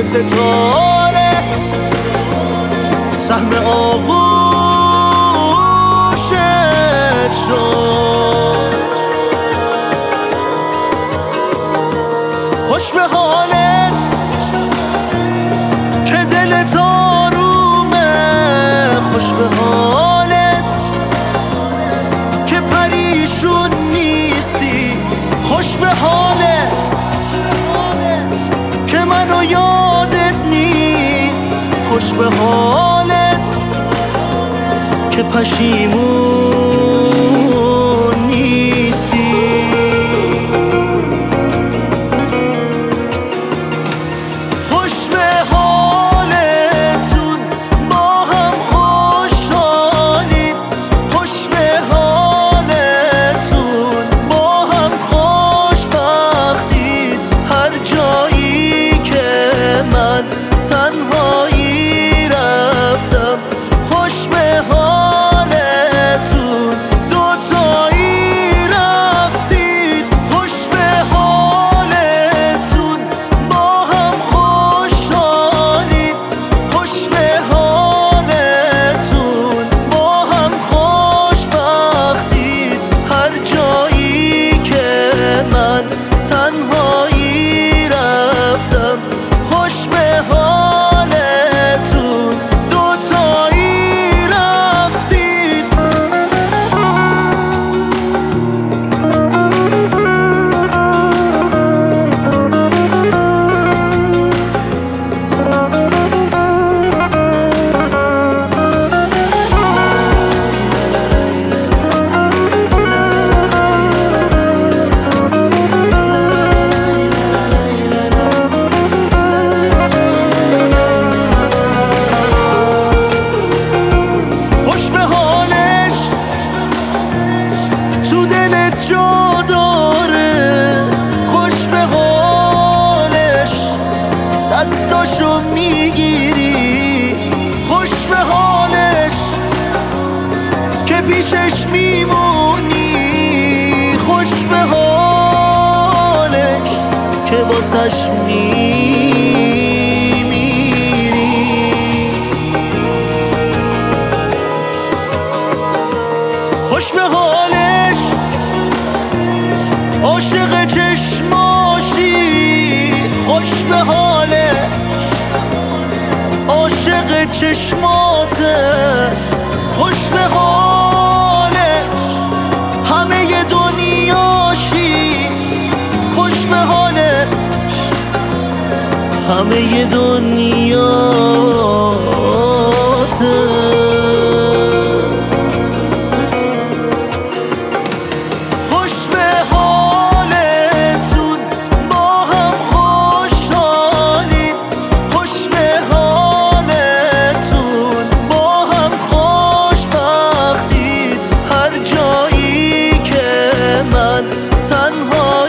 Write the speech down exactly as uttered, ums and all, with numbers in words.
ستاره سهم آغوشت شد. خوش به حالت که دلت آرومه، خوش به حالت که پریشون نیستی، خوش به حالت که منو یادت نیست، خوش به حالت که پشیمون نیستی. خوش به حالتون با هم خوشحالید، خوش به حالتون با هم خوشبختید. هر جایی که من تنهایی رفتم، خوش به حالتون دوتایی رفتید. خوش به حالتون با هم خوشحالید، خوش به حالتون با هم خوشبختید. هر جایی که من تنهایی رفتم، خوش به حالتون دوتایی رفتید. خوش به حالش تو دلت جا داره، خوش به حالش دستاشو میگیری، خوش به حالش که پیشش میمونی، خوش به حالش که واسش میمیری. خوش به حالش عاشق چشماشی، خوش به حالش عاشق چشماته، خوش به حالش همه دنیاشی، خوش به حالش همه دنیاته. خوش به حالتون با هم خوشحالید، خوش به حالتون با هم خوشبختید. هر جایی که من تنها